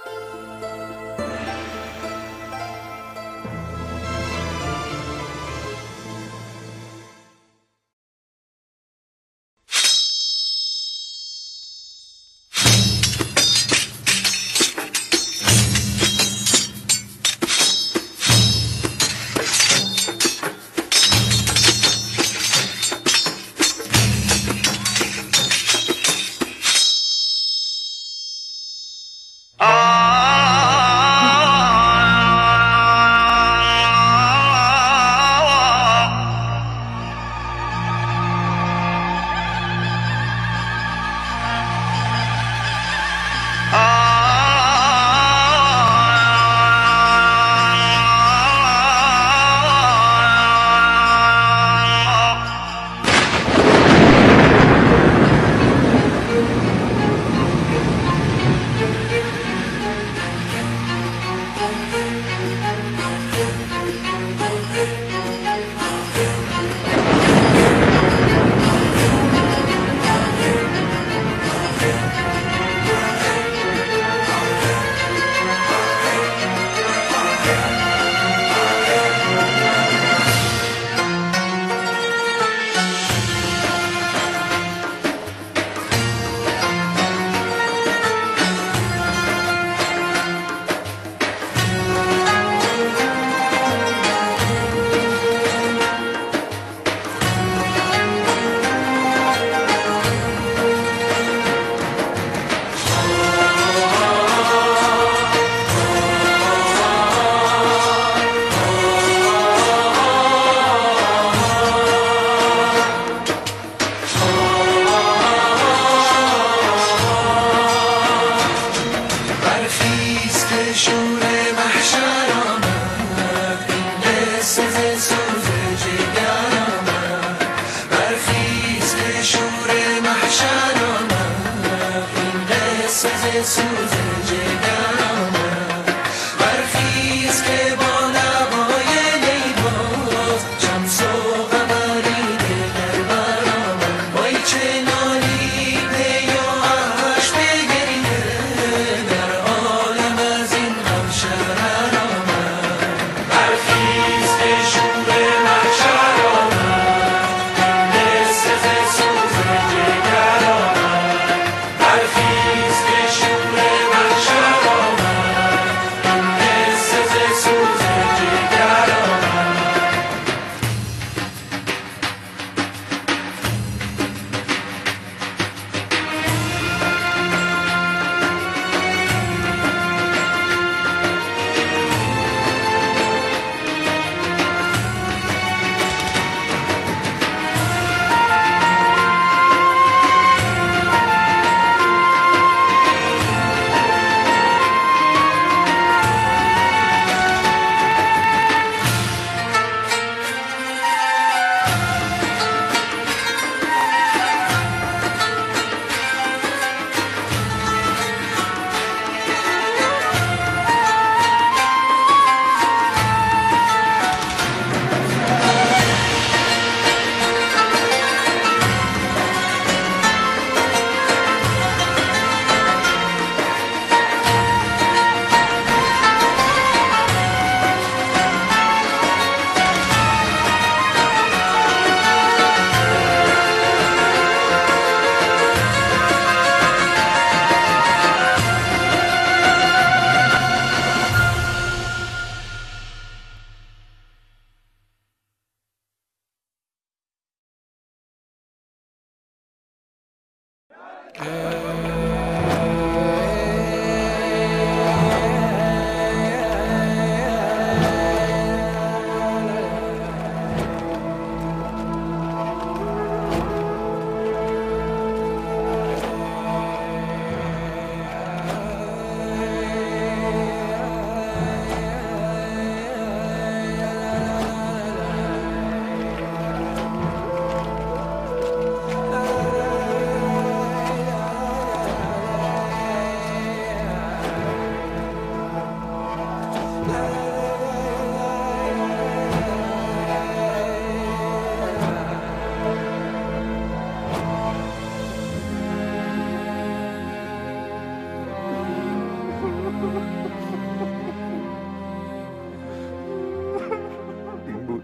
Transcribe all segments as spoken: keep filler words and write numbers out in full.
برخیز که شور محشر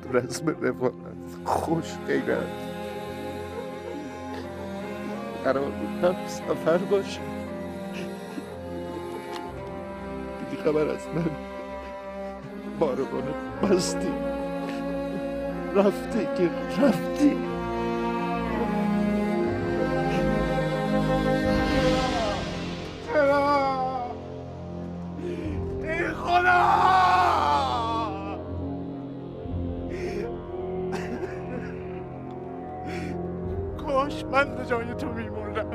رسم رفاقت، خوش غیرت. قرار بود هم سفر باشه، بی خبر از من بارگانه بستی، رفتی که رفتی. چرا؟ ای خدا! کاش من به جای تو میموندم.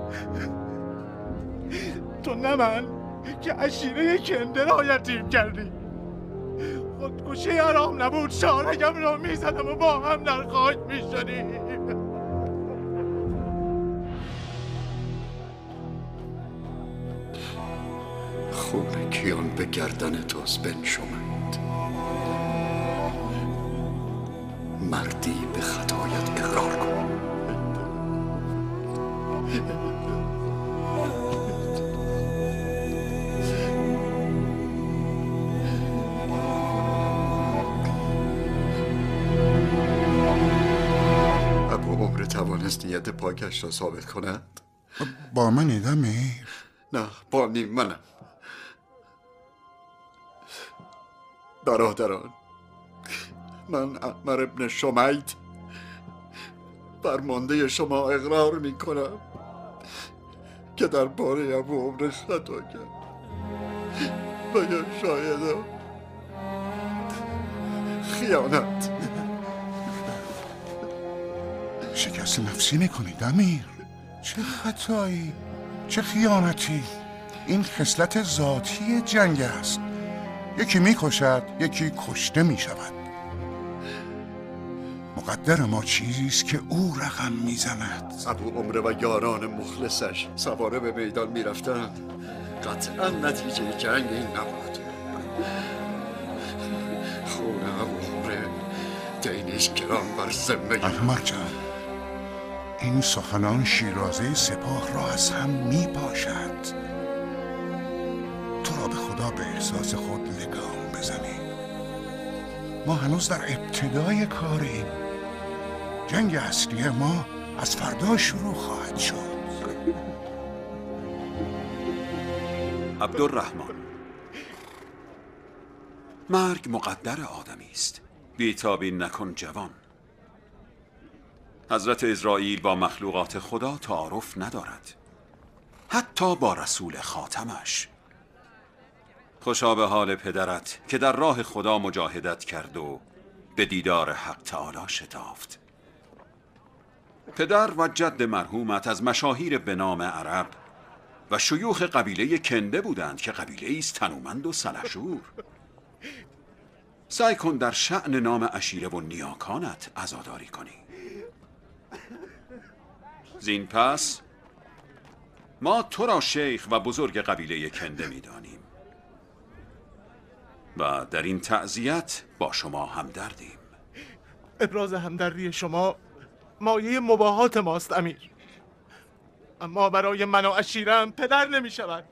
تو نه من که عشیره کنده را یتیم کردی. خودکشی حرام نبود، شارگم را میزدم و با هم در خاک میشدیم. خون کیان به گردن توست بنشومد. مردی به خطایت اقرار کن. ابو عمر توانست نیت پاکش را ثابت کند؟ با من دمیر؟ نه، با نیم منم. برادران، من عمر ابن شمید فرمانده شما اقرار می کنم که در باره ابو عمر خطا کرد و یا شاید خیانت. شکست نفسی میکنید امیر؟ چه خطایی، چه خیانتی؟ این خصلت ذاتی جنگ است. یکی میکشد، یکی کشته میشود. مقدر ما چیزی است که او رقم میزند. ابو عمر و یاران مخلصش سواره به میدان میرفتند. قطعا نتیجه جنگ این نبود. خون ابو عمر دینش گران بر ذمه. احمد جان، این سخنان شیرازه سپاه را از هم میپاشد. تو را به خدا به احساس خود لگام بزنی. ما هنوز در ابتدای کاریم. جنگ اصلی ما از فردا شروع خواهد شد. عبدالرحمن، مرگ مقدر آدمی است. بی‌تابی نکن جوان. حضرت اسرائیل با مخلوقات خدا تعارف ندارد، حتی با رسول خاتمش. خوشا به حال پدرت که در راه خدا مجاهدت کرد و به دیدار حق تعالی شتافت. پدر و جد مرحومت از مشاهیر به نام عرب و شیوخ قبیله کنده بودند که قبیله است تنومند و سلحشور. سعی کن در شأن نام عشیره و نیاکانت عزاداری کنی. زین پس ما تو را شیخ و بزرگ قبیله کنده می دانیم و در این تعزیت با شما همدردیم. ابراز همدردی شما مایه مباهات ماست امیر، اما برای من و عشیرم پدر نمی شود.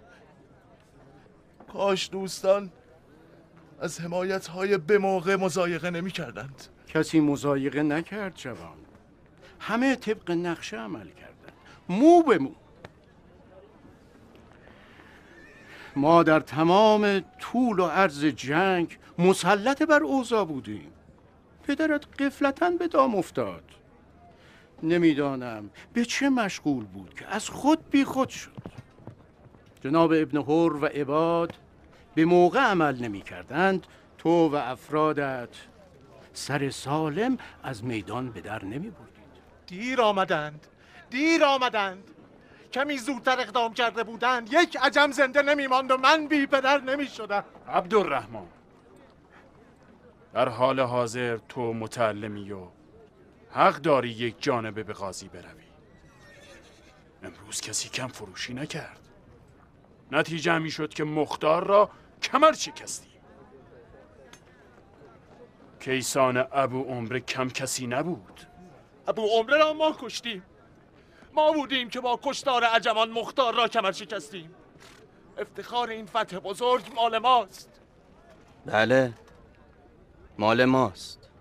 کاش دوستان از حمایت های به موقع مضایقه نمی کردند. کسی مضایقه نکرد جوان. همه طبق نقشه عمل کردند، مو به مو. ما در تمام طول و عرض جنگ مسلط بر اوضاع بودیم. پدرت غفلتاً به دام افتاد. نمیدانم به چه مشغول بود که از خود بی خود شد. جناب ابن حر و عباد به موقع عمل نمی کردند. تو و افرادت سر سالم از میدان به در نمی بردید. دیر آمدند، دیر آمدند. کمی زودتر اقدام کرده بودند یک عجم زنده نمی ماند و من بی پدر نمی شدم. عبدالرحمن، در حال حاضر تو متعلمی و حق داری یک جانبه به قاضی بروی. امروز کسی کم فروشی نکرد. نتیجه می شد که مختار را کمر شکستی. کیسان ابو عمر کم کسی نبود. ابو عمر را ما کشتیم. ما بودیم که با کشتار عجمان مختار را کمر شکستیم. افتخار این فتح بزرگ مال ماست. بله، مال ماست.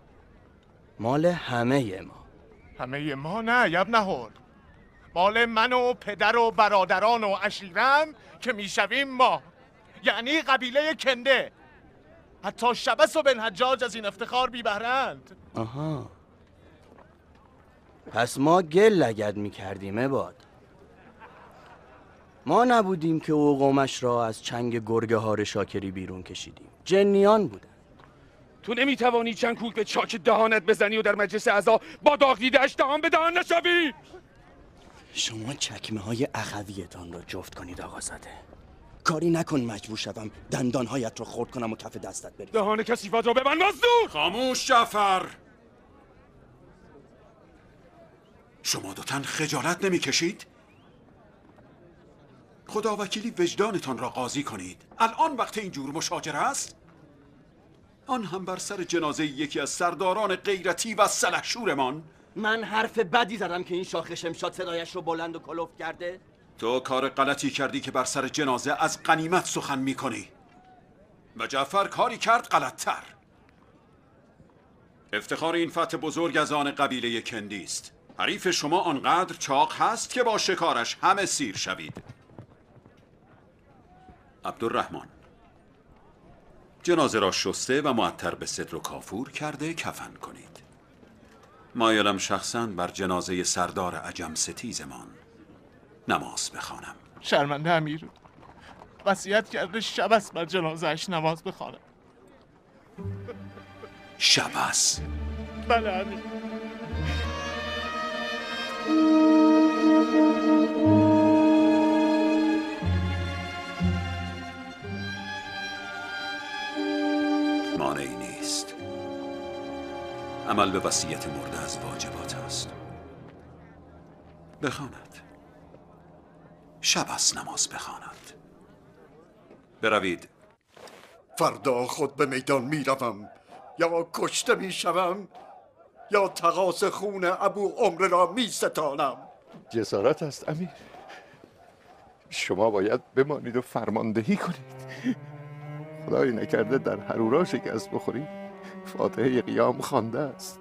مال همه ما. همه ما نه یب نهور، مال من و پدر و برادران و عشیرم که میشویم ما، یعنی قبیله کنده. حتی شبس و بن حجاج از این افتخار بی بهرند. آها، پس ما گل لگد میکردیم عباد. ما نبودیم که او قومش را از چنگ گرگ هار شاکری بیرون کشیدیم، جنیان بودن. تو نمیتوانی چند کوک به چاک دهانت بزنی و در مجلس اعضا با داغ دیده‌اش دهان به دهان نشوی؟ شما چکمه های اخویتان را جفت کنید آقازاده. کاری نکن مجبور شدم دندانهایت را خرد کنم و کف دستت بریم. دهان کثیفت را ببند مزدور! خاموش جعفر! شما دو تن خجالت نمی کشید؟ خدا وکیلی وجدانتان را قاضی کنید. الان وقت این جور مشاجره است؟ آن هم بر سر جنازه یکی از سرداران غیرتی و سلحشورمان. من حرف بدی زدم که این شاخ شمشاد صدایش رو بلند و کلفت کرده؟ تو کار غلطی کردی که بر سر جنازه از غنیمت سخن می کنی و جعفر کاری کرد غلطتر. افتخار این فتح بزرگ از آن قبیله کندی است. حریف شما آنقدر چاق هست که با شکارش همه سیر شوید. عبدالرحمن، جنازه را شسته و معطر به سدر و کافور کرده کفن کنید. مایلم شخصاً بر جنازه سردار عجم ستیزمان نماز بخوانم. شرمنده امیر، وصیت کرده شبس بر جنازه‌اش نماز بخوانم. شبس؟ بله امیر. مانعی نیست. عمل به وصیت مرده از واجبات است. بخواند. شبس نماز بخواند. بروید. فردا خود به میدان میروم، یا کشته میشوم یا تقاص خون ابو عمرو را میستانم. جسارت است امیر. شما باید بمانید و فرماندهی کنید. خدایی نکرده در هرورا شکست بخورید. فاتحه قیام خوانده است.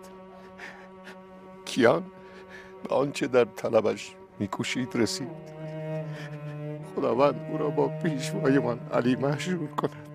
کیان به آنچه در طلبش میکوشید رسید. خداوند او را با پیشوایمان علی محشور کند.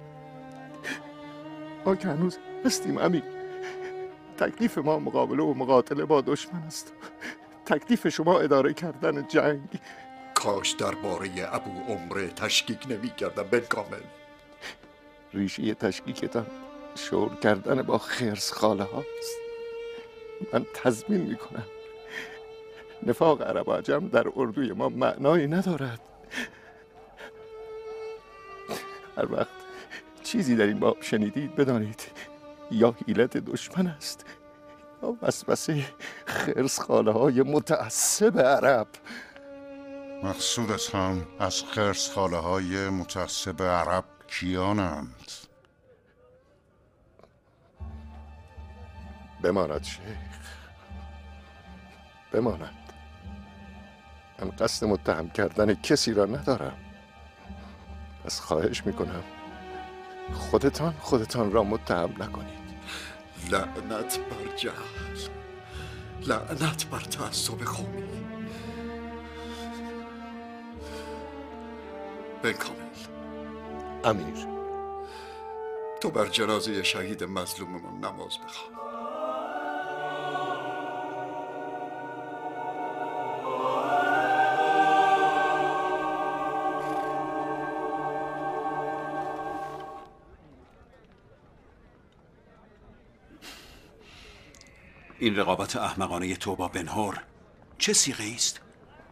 ما که هنوز هستیم امیر. تکلیف ما مقابله و مقاتله با دشمن است. تکلیف شما اداره کردن جنگ. کاش درباره ابو عمرو تشکیک نمی کردم بالکامل. ریشه تشکیکتان شور کردن با خرس خاله هاست. من تضمین می کنم نفاق عرب و عجم در اردوی ما معنایی ندارد. هر وقت چیزی در این باب شنیدید بدانید یا حیلت دشمن است یا وسوسه خرس خاله های متعصب عرب. مقصودتان از خرس خاله های متعصب عرب کیانند؟ بماند شیخ، بماند. من قصد متهم کردن کسی را ندارم. پس خواهش میکنم خودتان خودتان را متهم نکنید. لعنت بر جهل، لعنت بر تعصب قومی. بالکامل. امیر، تو بر جنازه شهید مظلوممون نماز بخوان. این رقابت احمقانه تو با بنهور چه صیغه است؟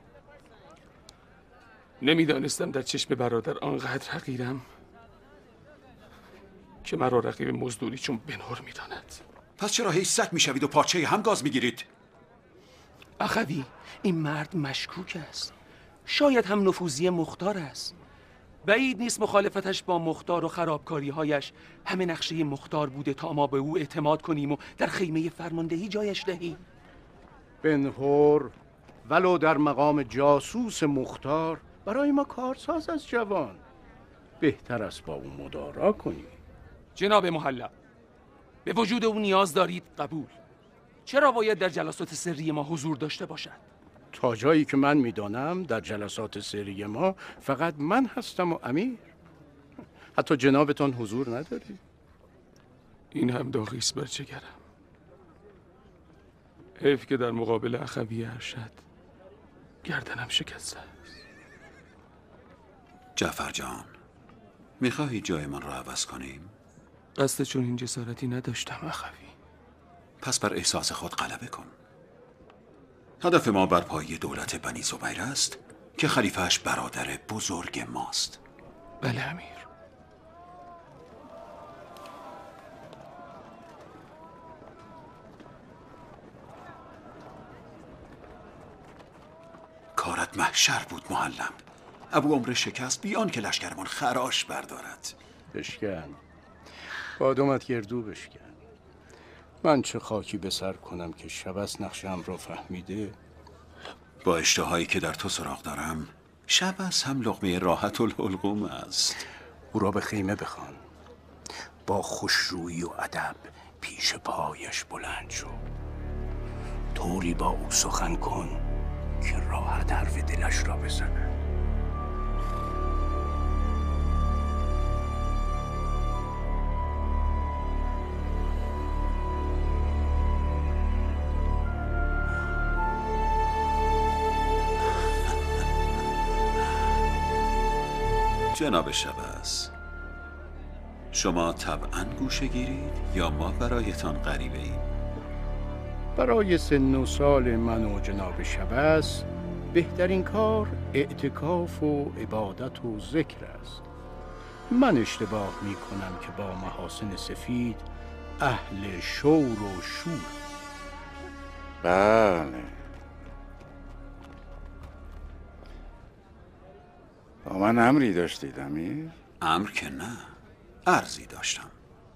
نمیدانستم در چشم برادر آنقدر حقیرم که مرا رقیب مزدوری چون بنهور میداند. پس چرا هیچ سگ میشوید و پارچه هم گاز میگیرید؟ اخوی، این مرد مشکوک است. شاید هم نفوذی مختار است. بعید نیست مخالفتش با مختار و خرابکاری‌هایش همه نقشه مختار بوده تا ما به او اعتماد کنیم و در خیمه فرماندهی جایش دهیم. بنهور ولو در مقام جاسوس مختار برای ما کارساز از جوان. بهتر است با او مدارا کنیم. جناب محلا، به وجود او نیاز دارید قبول. چرا باید در جلسات سری ما حضور داشته باشد؟ تا جایی که من میدانم در جلسات سری ما فقط من هستم و امیر. حتی جنابتان حضور نداری. این هم داغیست بر جگرم. حیف که در مقابل اخوی ارشد گردنم شکسته است. جعفر جان، میخواهی جای من را عوض کنیم؟ قصد چون این جسارتی نداشتم اخوی. پس بر احساس خود غلبه کن. هدف ما برپایی دولت بنی زبیر است که خلیفهش برادر بزرگ ماست. بله امیر. کارت محشر بود معلم. ابو عمر شکست بیان که لشکرمان خراش بردارد. بشکن بادومت گردو بشکن. من چه خاکی به سر کنم که شبس نقشم را فهمیده. با اشتهایی که در تو سراغ دارم، شبس هم لقمه راحت الحلقوم است. او را به خیمه بخوان. با خوشرویی و ادب پیش پایش بلند شو. طوری با او سخن کن که راحت حرف دلش را بزنه. جناب شبس، شما طبعاً گوشه گیرید یا ما برایتان غریبه ایم؟ برای سن و سال من و جناب شبس بهترین کار اعتکاف و عبادت و ذکر است. من اشتباه می کنم که با محاسن سفید اهل شور و شور. بله. با من امری داشتید امیر؟ امر که نه، عرضی داشتم.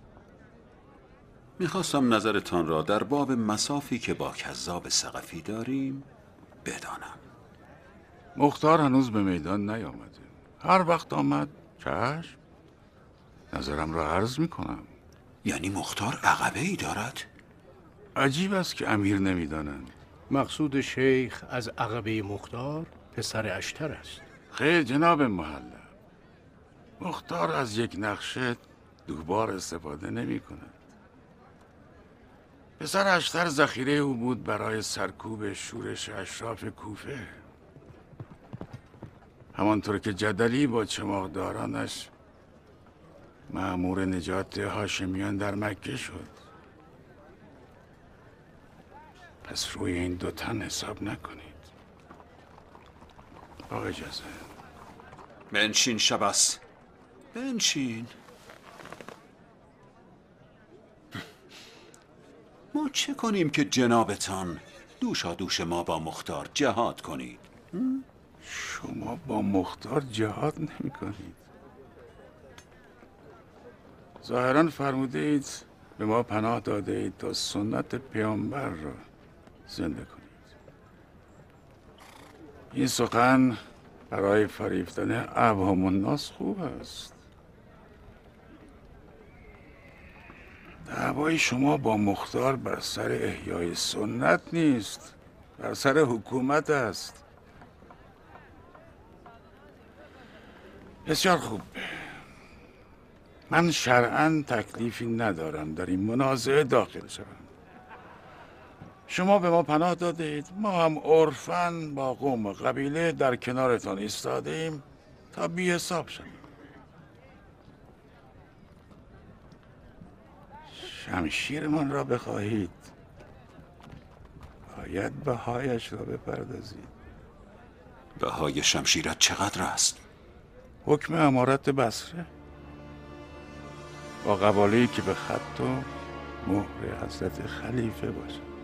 میخواستم نظرتان را در باب مصافی که با کذاب ثقفی داریم بدانم. مختار هنوز به میدان نیامده. هر وقت آمد چشم، نظرم را عرض میکنم. یعنی مختار عقبه ای دارد؟ عجیب است که امیر نمیدانند. مقصود شیخ از عقبه مختار پسر اشتر است. خیر جناب معلم، مختار از یک نقشه دوبار استفاده نمی کند. پسر اشتر ذخیره او بود برای سرکوب شورش اشراف کوفه. همانطور که جدلی با چماقدارانش مأمور نجات هاشمیان در مکه شد. پس روی این دو تن حساب نکنید. با اجازه. بنشین شبس، بنشین. ما چه کنیم که جنابتان دوشا دوش ما با مختار جهاد کنید؟ شما با مختار جهاد نمی کنید. ظاهرا فرموده اید به ما پناه داده اید تا سنت پیامبر را زنده کنید. این سخن برای فریفتن عوام الناس خوب است. دعوای شما با مختار بر سر احیای سنت نیست، بر سر حکومت است. بسیار خوب. من شرعاً تکلیفی ندارم در این منازعه داخل شوم. شما به ما پناه داده اید، ما هم عرفاً با قوم و قبیله در کنارتان ایستاده ایم تا بی حساب شویم. شمشیرمان را بخواهید، باید بهایش را بپردازید. بهای شمشیرت چقدر است؟ حکم امارت بصره با قباله‌ای که به خط و مهر حضرت خلیفه باشد.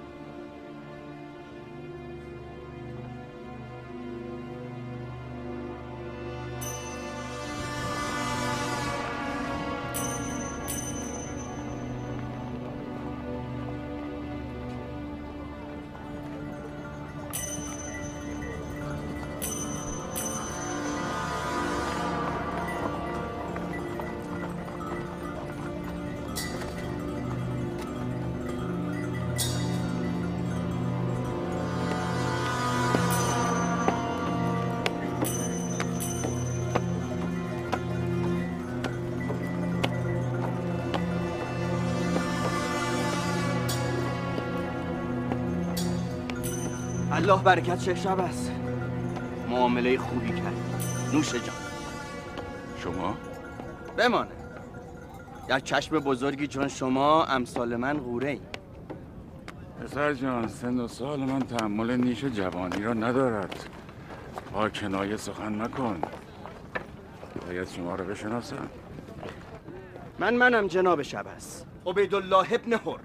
الله برکت چه شب است. معامله خوبی کرد. نوش جان. شما؟ بمانه. در چشم بزرگی چون شما امثال من غوره ای. پسر جان، سن و سال من تحمل نیش جوانی را ندارد. با کنایه سخن مکن. باید شما را بشناسم. من منم جناب شبس، عبیدالله ابن حر.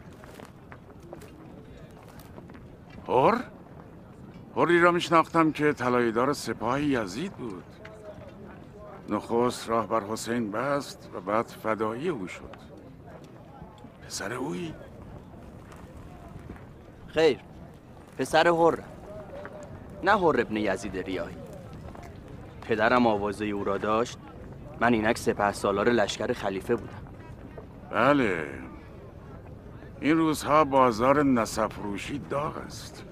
حر؟ حری را میشناختم که طلایه‌دار سپاه یزید بود. نخست راه بر حسین بست و بعد فدایی او شد. پسر اویی؟ خیر، پسر حر، نه حر ابن یزید ریاحی. پدرم آوازه او را داشت. من اینک سپه سالار لشکر خلیفه بودم. بله، این روزها بازار نسب فروشی داغ است.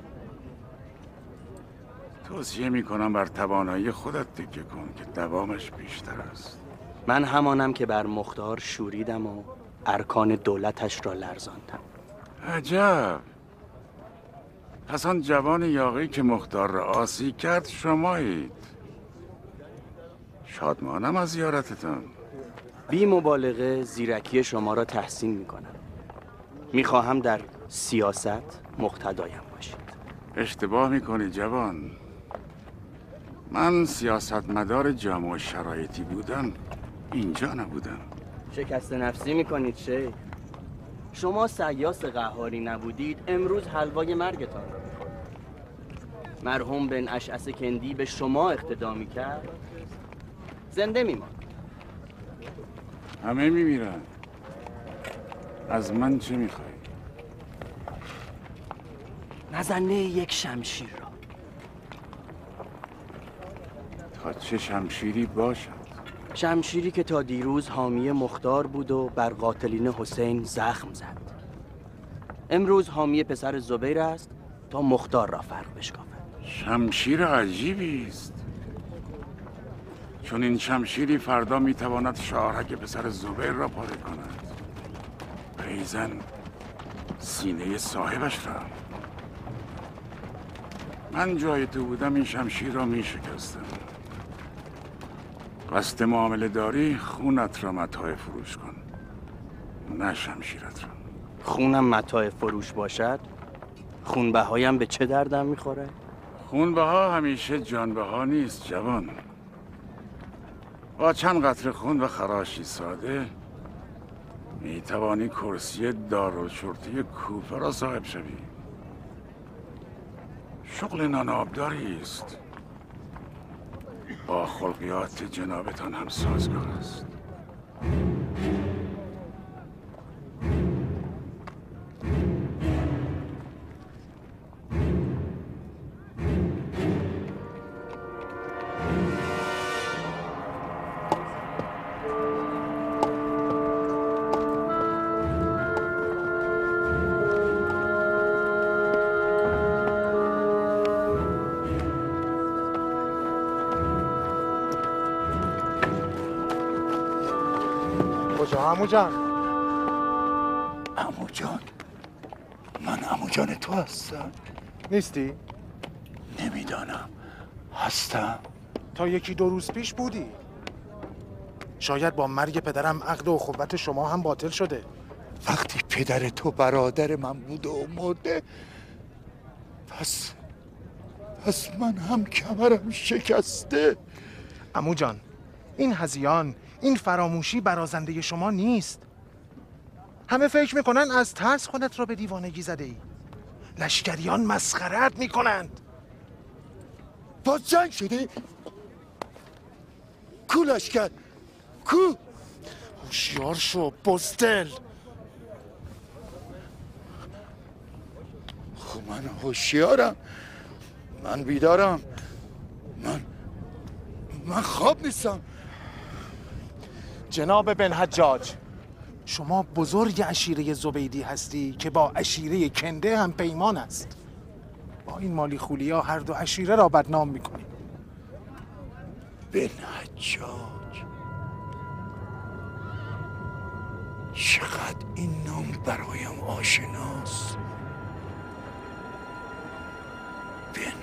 توصیه میکنم بر توانایی خودت تکیه کن که دوامش بیشتر است. من همانم که بر مختار شوریدم و ارکان دولتش را لرزاندم. عجب. پس آن جوان یاغی که مختار را عاصی کرد شمایید. شادمانم از زیارتتان. بی مبالغه زیرکی شما را تحسین میکنم. میخواهم در سیاست مقتدایم باشید. اشتباه میکنی جوان. من سیاستمدار جامع شرایطی بودم، اینجا نبودم. شکست نفسی میکنید شیخ. شما سیاس قهاری نبودید، امروز حلوای مرگتان را میخورد. مرحوم بن اشعث کندی به شما اقتدا میکرد، زنده میماند. همه میمیرن. از من چه میخوای؟ نزنه یک شمشیر را. تا چه شمشیری باشد؟ شمشیری که تا دیروز حامی مختار بود و بر قاتلین حسین زخم زد. امروز حامی پسر زبیر است تا مختار را فرق بشکافد. شمشیر عجیبی است. چون این شمشیری فردا میتواند شاهرگ پسر زبیر را پاره کند. ایزن سینه صاحبش را. من جای تو بودم این شمشیر را میشکستم. قصد معامله داری خونت را متاع فروش کن، نه شمشیرت را. خونم متاع فروش باشد؟ خونبهایم به چه دردم میخوره؟ خونبها همیشه جانبها نیست جوان. با چند قطره خون و خراشی ساده می توانی کرسی دارالشرطه کوفه را صاحب شوی. شغل نان آبداری است. با خلقیات جنابتان هم سازگار است. کجا عمو جان؟ عمو جان؟ من عمو جان تو هستم. نیستی؟ نمیدانم. هستم. تا یکی دو روز پیش بودی. شاید با مرگ پدرم عقد و اخوت شما هم باطل شده. وقتی پدر تو برادر من بوده و مرده، پس پس من هم کمرم شکسته. عمو جان، این هذیان، این فراموشی برازنده شما نیست. همه فکر میکنن از ترس خودت را به دیوانگی زده ای. لشکریان مسخرت میکنند. باز جنگ شده؟ کو لشکر؟ کو؟ هوشیار شو بزدل. خب من هوشیارم، من بیدارم، من من خواب نیستم. جناب بن حجاج، شما بزرگ عشیره زبیدی هستی که با عشیره کنده هم پیمان است. با این مالی خولیا هر دو عشیره را بدنام میکنی. بن حجاج، چقدر این نام برایم آشناست. بن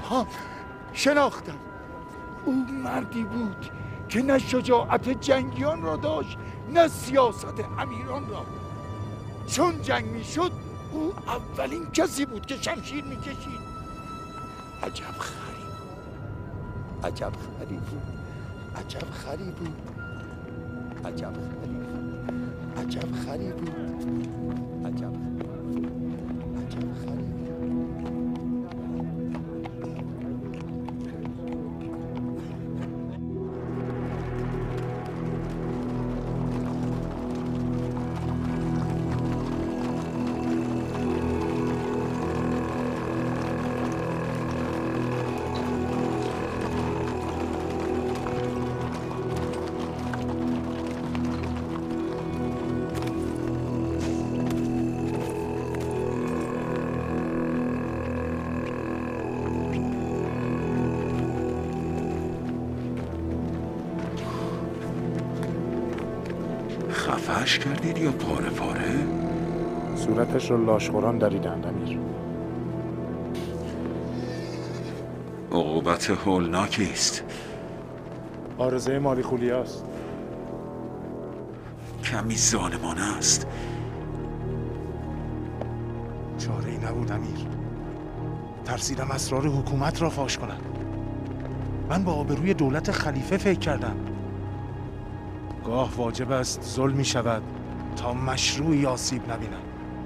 ها شناختم. او مردی بود که نه شجاعت جنگیان را داشت نه سیاست امیران را. چون جنگ میشد او اولین کسی بود که شمشیر میکشید. عجب خری بود، عجب خری بود، عجب خری بود، عجب خری بود، عجب خری بود، عجب عجب خری بود. خفهش کردید یا پاره پاره؟ صورتش رو لاشخوران دریدند امیر. عقوبت هولناکی است. آرزه مالی خولیاست. کمی ظالمانه است. چاره‌ای نبود امیر. ترسیدم اسرار حکومت را فاش کنم. من با آبروی دولت خلیفه فکر کردم. گاه واجب است ظلمی شود تا مشروعی آسیب نبینم.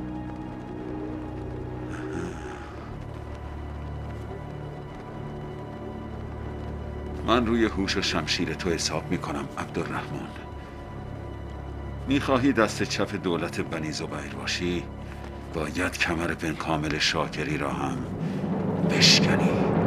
من روی هوش و شمشیر تو حساب میکنم عبدالرحمن. میخواهی دست چپ دولت بنی زبیر باشی، باید کمر بن کامل شاکری را هم بشکنی.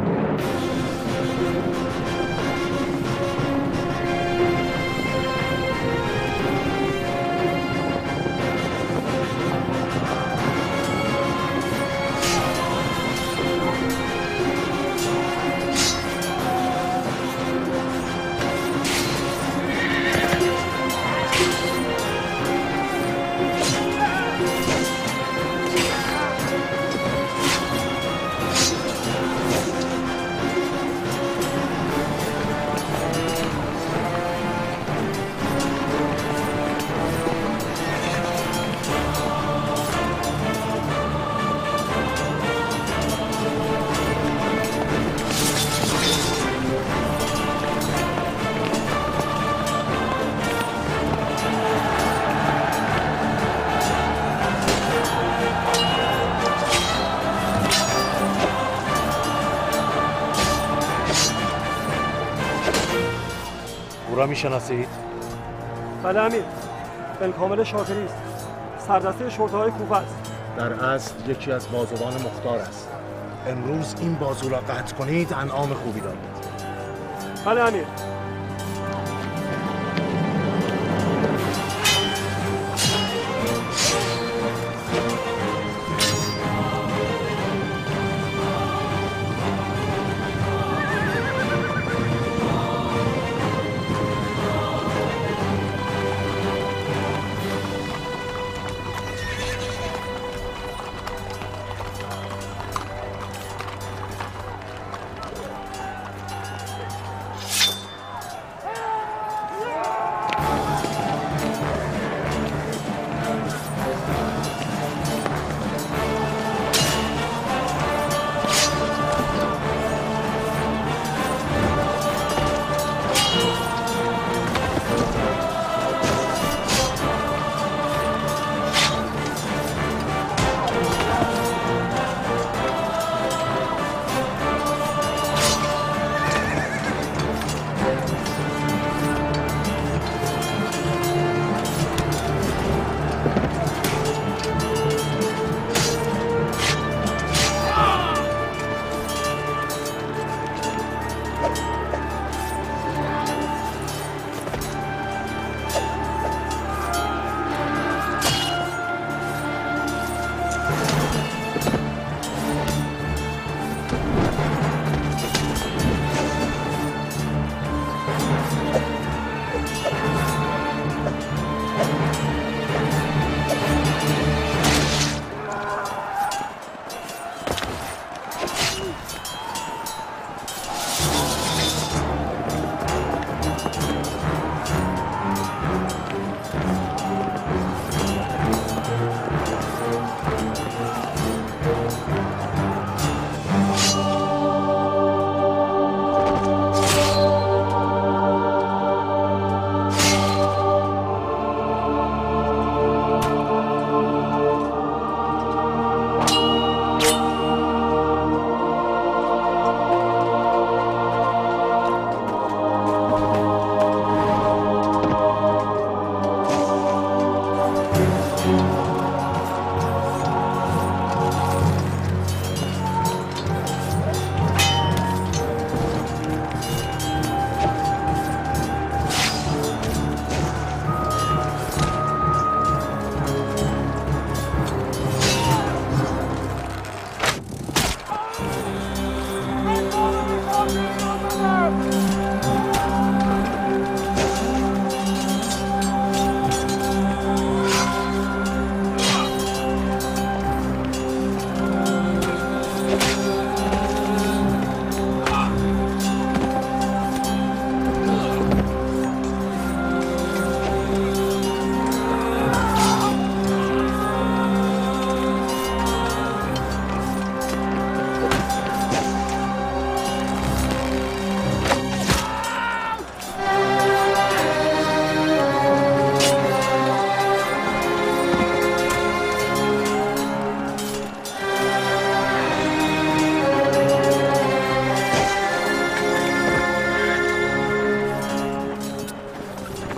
او را میشناسید؟ بله امیر، بنکامل شاکری است. سردسته شرطه‌های کوفه است. در اصل یکی از بازوان مختار است. امروز این بازو را قطع کنید انعام خوبی دارد. بله امیر.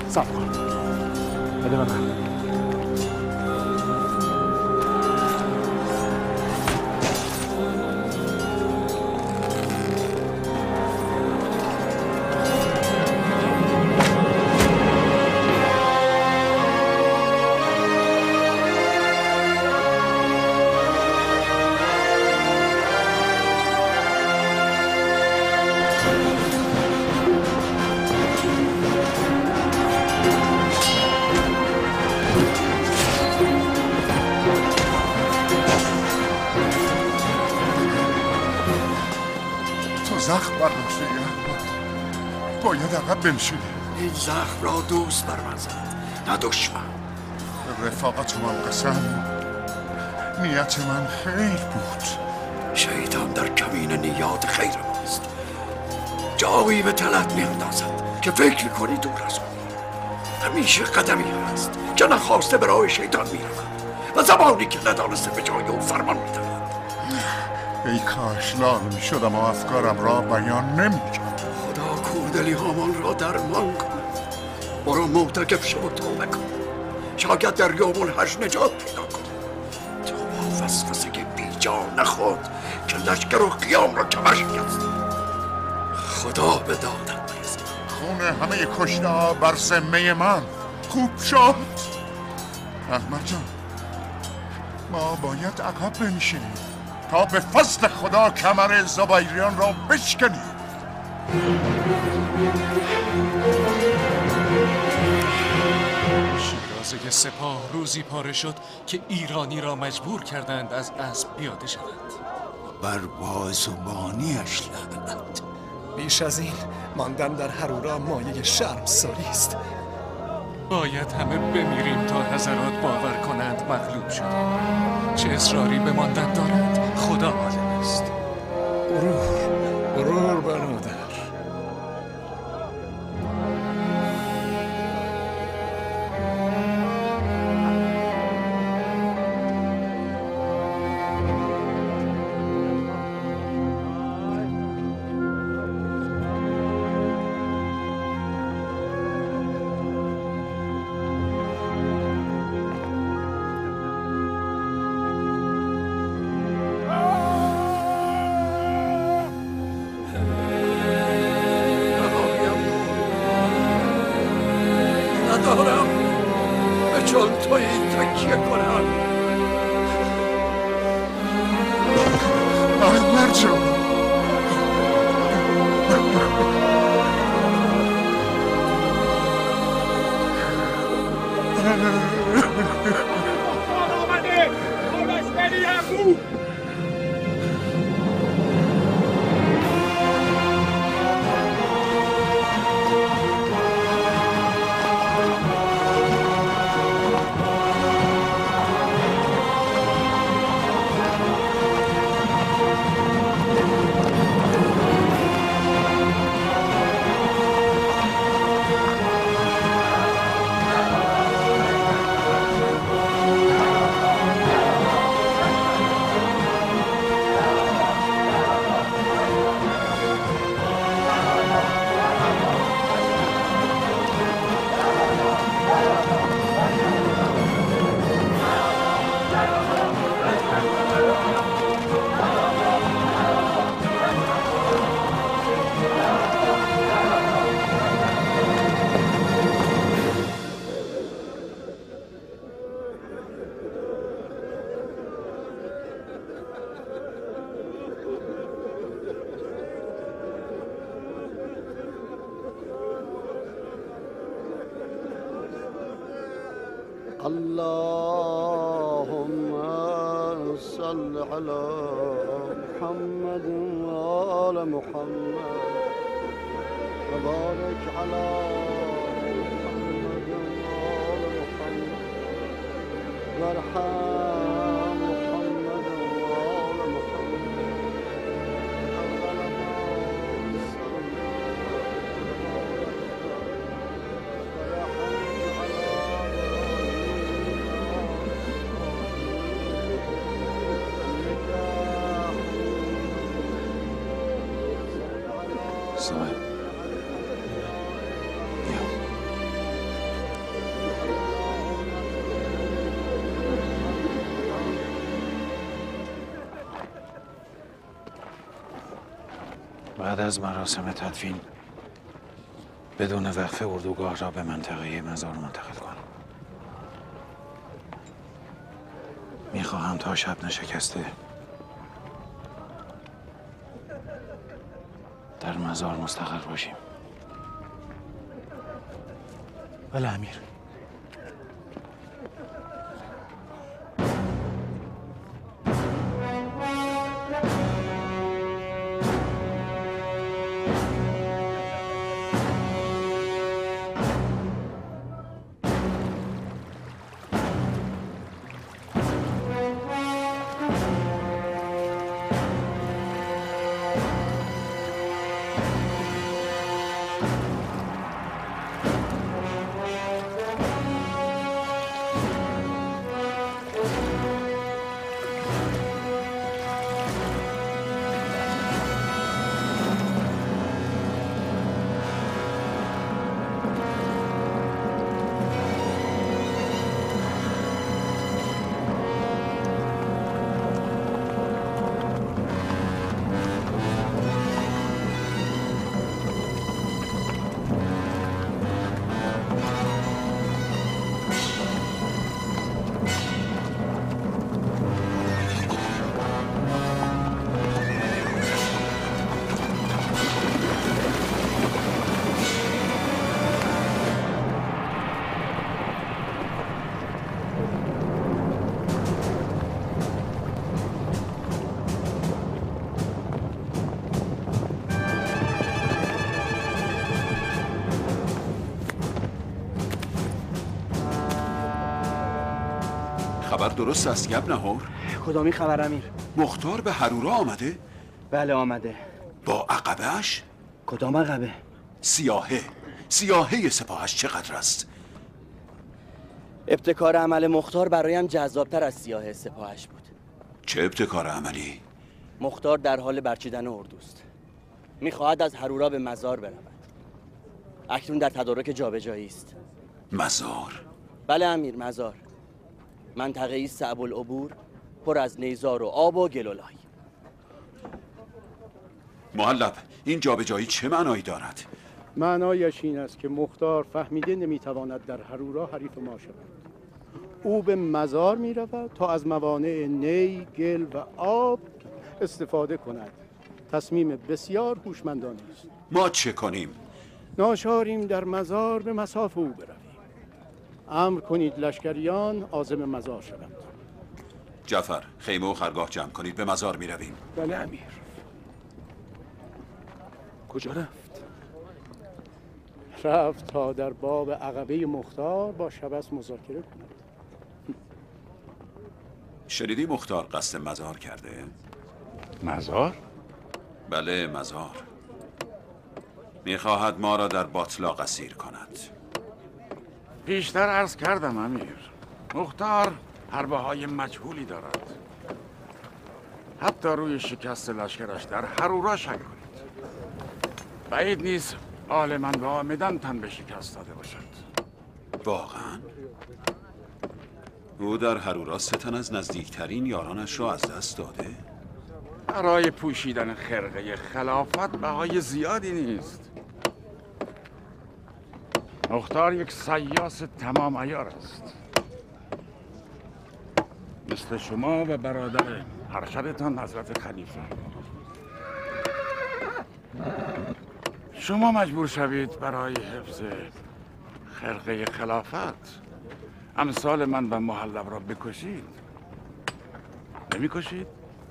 صبر کن. بده به من. زخم بر نشده باید عقب بنشینی. این زخم را دوست بر من زد نه دشمن. رفاقت من قسم، نیت من خیر بود. شیطان در کمین نیات خیر ماست. جایی به طلت میاندازد که فکر میکنی دور از اون. همیشه قدمی هست که نخواسته به راه شیطان میرود و زبانی که ندانسته به جای او فرمان میدهد. ای کاش لال می شدم و افکارم را بیان نمی کرد. خدا کوردلی هامان را درمان کند. برو معتکف شو و توبه کن. شاید در یوم الحج نجات پیدا کن. تو با وسوسه بی جا نخود که لشکر و قیام را کمر شکست. خدا به دادم برسد. خون همه کشته ها بر ذمه من. خوب شد احمد جان، ما باید عقب بنشینیم تا به فضل خدا کمر زبیریان را بشکنیم. شیرازه سپاه روزی پاره شد که ایرانی را مجبور کردند از اسب پیاده شوند. بر بازوبانیش لعنت. بیش از این ماندن در هرورا مایه شرمساری است. باید همه بمیریم تا حضرات باور کنند مغلوب شدیم. چه اصراری به ماندن دارند خدا عالم است. غرور غرور برادر. اللهم صل على محمد وآل محمد وبارك على محمد وآل محمد وارحم محمد وآل محمد صاحب بیا بعد از مراسم تدفین بدون وقفه اردوگاه را به منطقه مزار منتقل کن. میخواهم تا شب نشکسته در مزار مستقر باشیم. بله امیر. خبر درست است ابن هور؟ کدامی خبر امیر؟ مختار به حرورا آمده؟ بله آمده. با عقبه‌اش؟ کدام عقبه؟ سیاهه سیاهه سپاهش چقدر است؟ ابتکار عمل مختار برایم جذابتر از سیاهه سپاهش بود. چه ابتکار عملی؟ مختار در حال برچیدن اردوست. میخواهد از حرورا به مزار برود. اکنون در تدارک جابجایی است. مزار؟ بله امیر، مزار. منطقه‌ای صعب العبور، پر از نیزار و آب و گلولای. معلب، این جابجایی چه معنایی دارد؟ معنایش این است که مختار فهمیده نمیتواند در حرورا حریف ما شود. او به مزار میرود تا از موانع نی، گل و آب استفاده کند. تصمیم بسیار هوشمندانه است. ما چه کنیم؟ ناچاریم در مزار به مصاف او برویم. امر کنید لشکریان عازم مزار شوند. جعفر، خیمه و خرگاه جمع کنید، به مزار می رویم. بله امیر. کجا رفت؟ رفت تا در باب عقبه مختار با شبس مذاکره کند. شنیدی مختار قصد مزار کرده؟ مزار؟ بله مزار. میخواهد ما را در باطلاق اسیر کند. پیشتر عرض کردم امیر، مختار حربه های مجهولی دارد. حتی روی شکست لشکرش در حرورا شک کنید. بعید نیست آل من به آمدن تن به شکست داده باشد. واقعا؟ او در حرورا سه تن از نزدیکترین یارانش را از دست داده؟ برای پوشیدن خرقه خلافت بهای زیادی نیست. مختار یک سیاس تمام عیار است، مثل شما و برادر ارشدتان حضرت خلیفه. شما مجبور شوید برای حفظ خرقه خلافت امثال من و محلب را بکشید. نمی کشید؟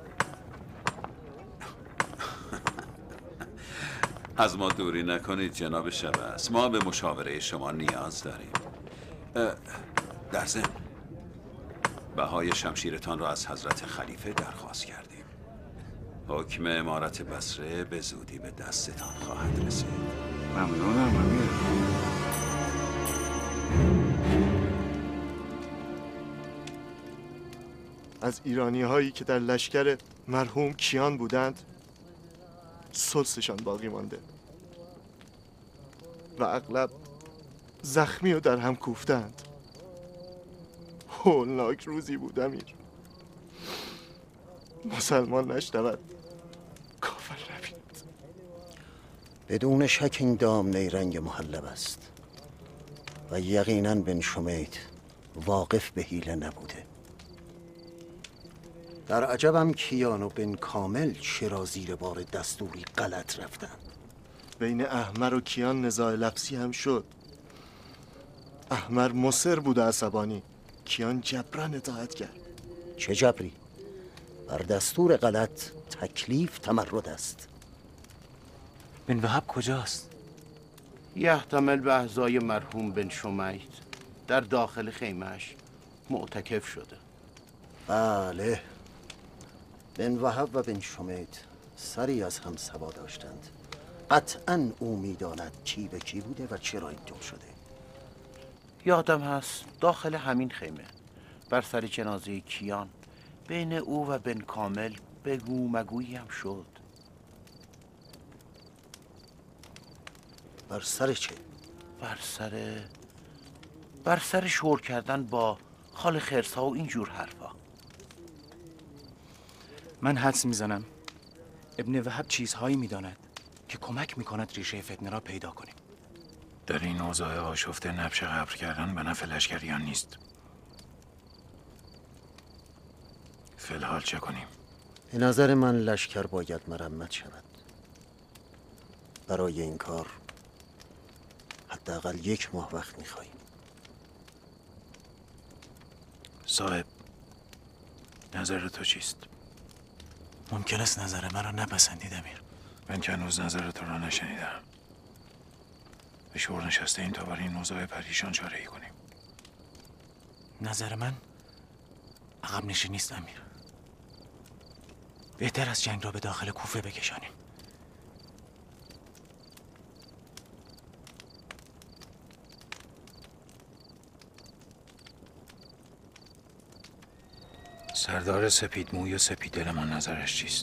از ما دوری نکنید جناب شبس، ما به مشاوره شما نیاز داریم. در ضمن بهای شمشیرتان را از حضرت خلیفه درخواست کردیم. حکم امارت بصره به زودی به دستتان خواهد رسید. ممنونم امیر. از ایرانی هایی که در لشکر مرحوم کیان بودند سلسشان باقی مانده و اغلب زخمی و در هم کوفتند. هولناک روزی بود امیر. مسلمان نشنود، کافر روید. بدون شک این دام نیرنگ محلب است و یقینا بن شمید واقف به حیله نبوده. در عجبم کیان و بن کامل چرا زیر بار دستوری غلط رفتند. بین احمر و کیان نزاع لفظی هم شد. احمر مصر بود و عصبانی، کیان جبران اطاعت کرد. چه جبری؟ بر دستور غلط تکلیف تمرد است. بن وهب کجاست؟ یحتمل به اعضای مرحوم بن شمید در داخل خیمهش معتکف شده. بله، بن وهب و بن شمید سری از هم سوا داشتند. قطعاً او میداند کی به کی بوده و چرا اینطور شده. یادم هست داخل همین خیمه بر سر جنازه کیان بین او و بن کامل بگو مگویی هم شد. بر سر چه؟ بر سر بر سر شور کردن با خال خرسا و اینجور حرفا. من حدس میزنم ابن وهب چیزهایی میداند که کمک میکند ریشه فتنه را پیدا کنیم. در این اوضاع آشفته نبش قبر کردن به نفع لشکریان نیست. فی‌الحال چه کنیم؟ به نظر من لشکر باید مرمت شود. برای این کار حداقل یک ماه وقت میخواییم. صاحب، نظر تو چیست؟ ممکن است نظر من را نپسندید امیر. من که هنوز نظر تو را نشنیدم. به شور نشسته این تا برای این اوضاع پریشان چاره ای کنیم. نظر من عقب نشینی نیست امیر. بهتر از جنگ را به داخل کوفه بکشانیم. سردار سپید موی و سپید دلمان نظرش چیست؟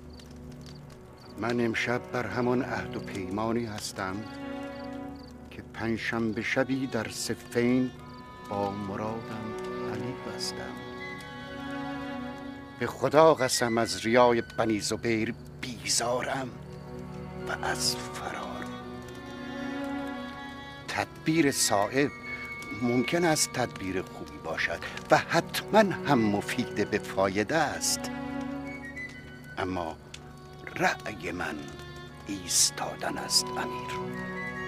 من امشب بر همان عهد و پیمانی هستم که پنجشنبه شبی در صفین با مرادم علی بستم. به خدا قسم از ریای بنی زبیر بیزارم و از فرار. تدبیر صائب ممکن است تدبیر خوبی باشد و حتما هم مفید به فایده است، اما رأی من ایستادن است امیر.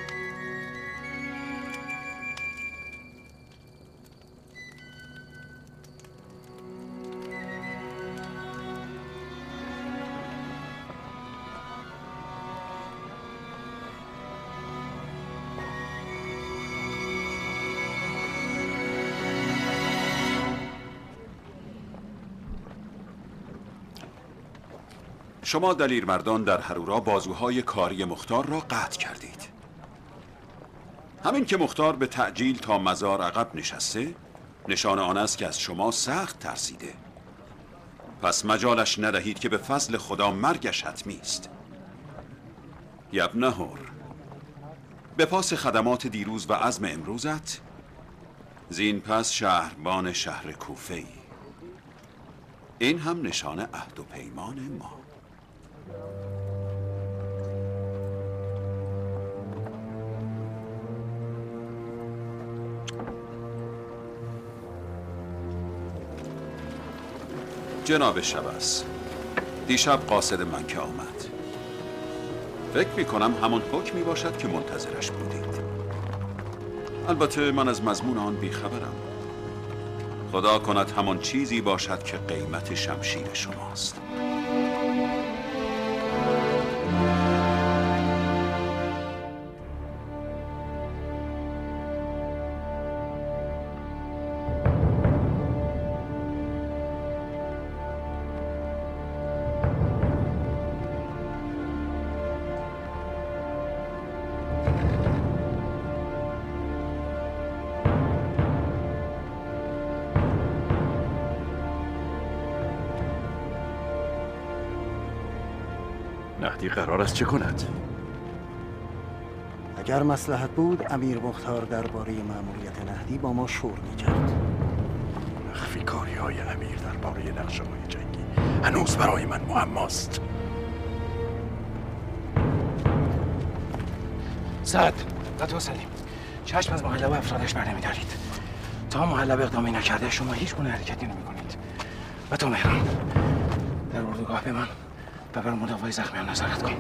شما دلیرمردان در هرورا بازوهای کاری مختار را قطع کردید. همین که مختار به تعجیل تا مزار عقب نشسته، نشان آن است که از شما سخت ترسیده. پس مجالش ندهید که به فضل خدا مرگش حتمی است. یبنهور، به پاس خدمات دیروز و عزم امروزت، زین پس شهربان شهر کوفه ای. این هم نشان عهد و پیمان ما. جناب شبس، دیشب قاصد من که آمد، فکر می کنم همون حکمی باشد که منتظرش بودید. البته من از مضمون آن بیخبرم. خدا کند همان چیزی باشد که قیمت شمشیر شماست. مهدی قرار است چه کند؟ اگر مصلحت بود امیر مختار درباره مأموریت نهدی با ما شور می‌کرد. مخفی کاری های امیر درباره نقشه های جنگی هنوز برای من معماست. سعد و تو سلیم چشم از محله و افرادش بر نمی‌دارید. تا محله اقدامی نکرده شما هیچ گونه حرکتی نمی‌کنید. و تو مهران در اردوگاه به من و بر مداوای زخمیان نظارت کن.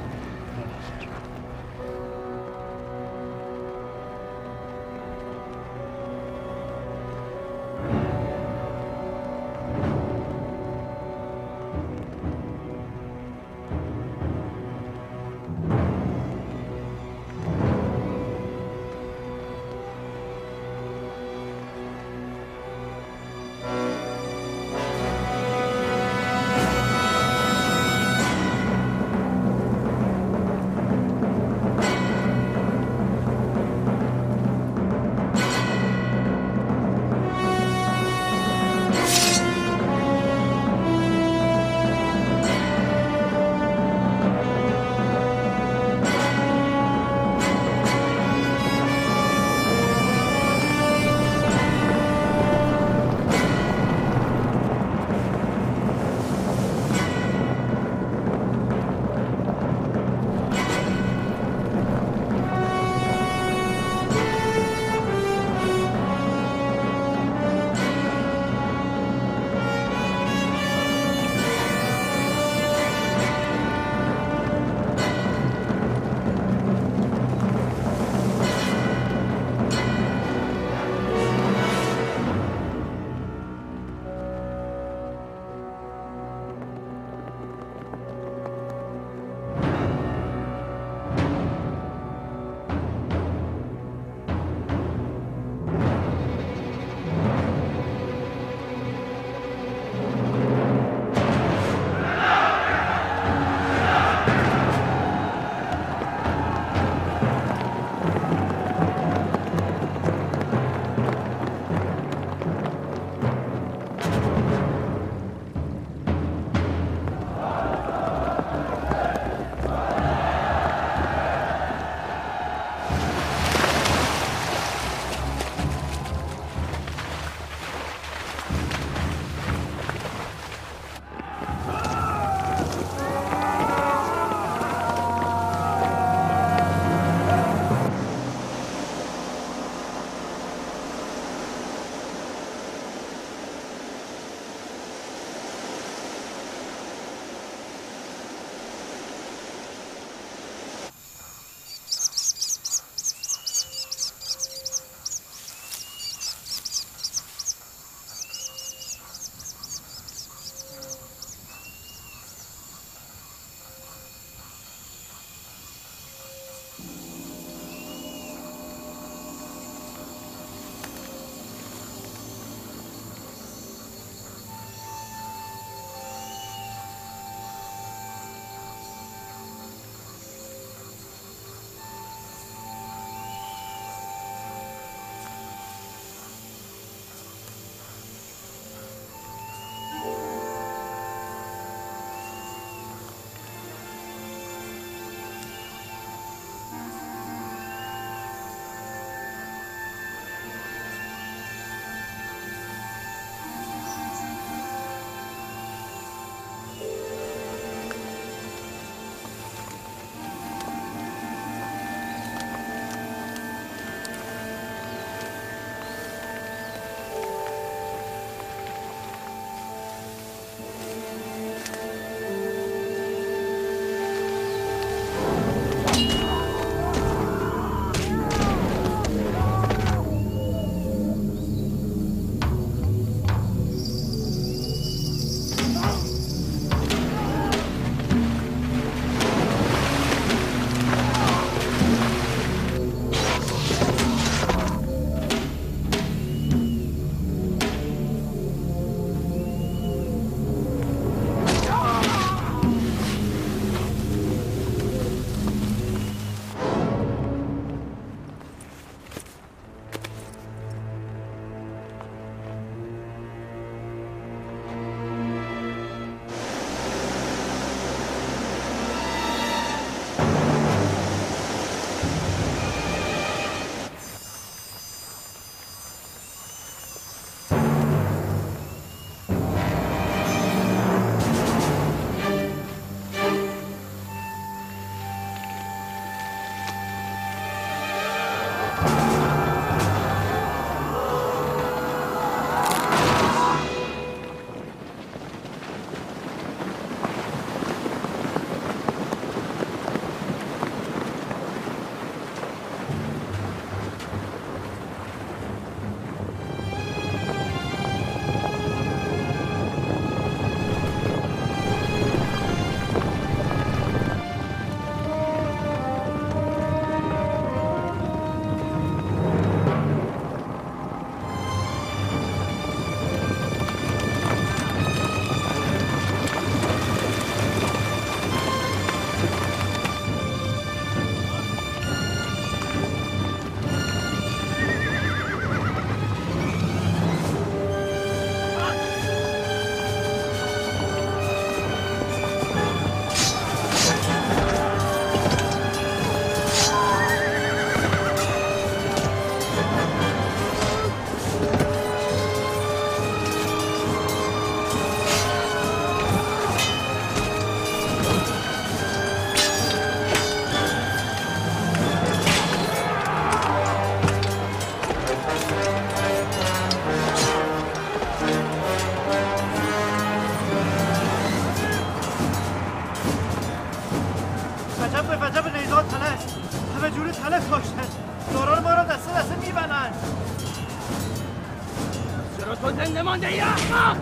تو زنده مانده ای احمق.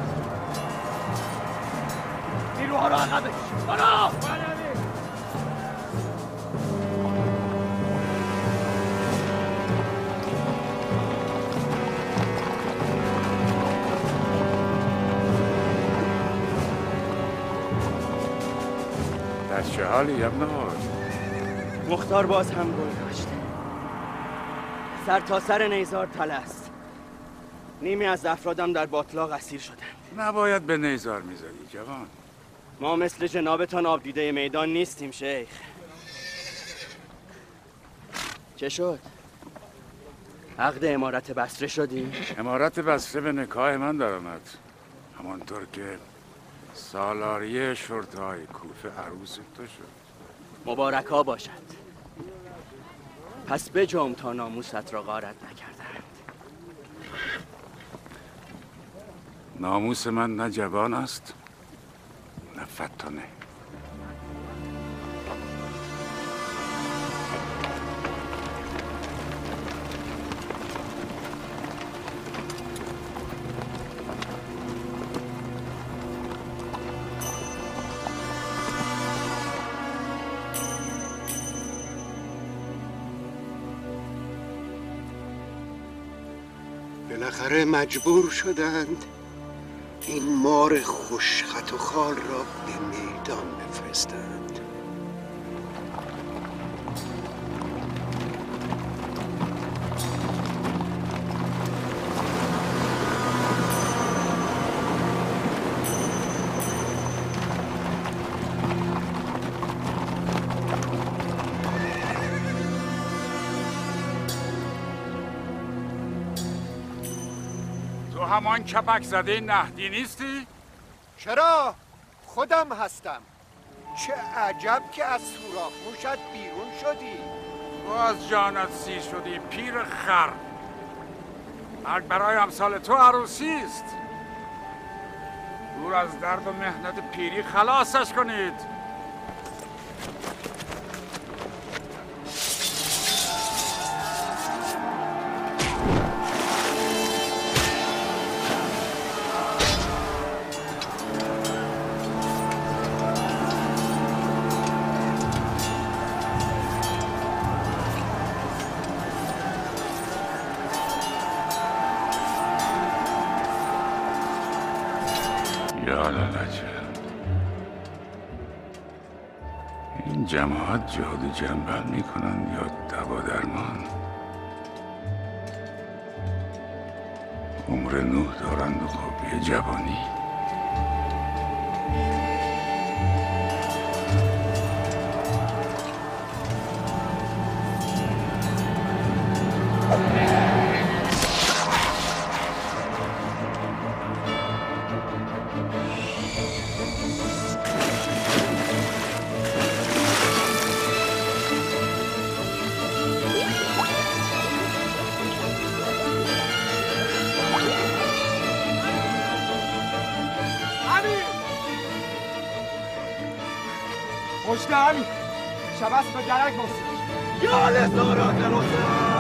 نیروها رو عقب بکش. برو. در چه حالی ابن هور؟ مختار باز هم گل داشته. سر تا سر نیزار تله است. نیمی از افرادم در باطلاق اسیر شدند. نباید به نیزار میزدی جوان. ما مثل جنابتان آبدیده میدان نیستیم شیخ. چه شد؟ عقد امارت بصره شدی؟ امارت بصره به نکاح من درآمد. همانطور که سالاری شرطه‌های کوفه عروس تو شد. مبارک ها باشد. پس بجام تا ناموست را غارت نکردند. ناموس من نه جوان است نه فتانه. بالاخره مجبور شدند این مار خوشخط و خال را به میدان بفرستند. همان کپک زده نهدی نیستی؟ چرا؟ خودم هستم. چه عجب که از سوراخ موشت بیرون شدی. تو از جانت سیر شدی پیر خر. مرگ برای امثال تو عروسی است. دور از درد و مهنت پیری خلاصش کنید. این جماعت جهاد جنبل می کنند یا دوا درمان؟ عمر نوح دارند و خوبی جوانی. مجده امیر شبست به درک باسید. یا لزارات روزه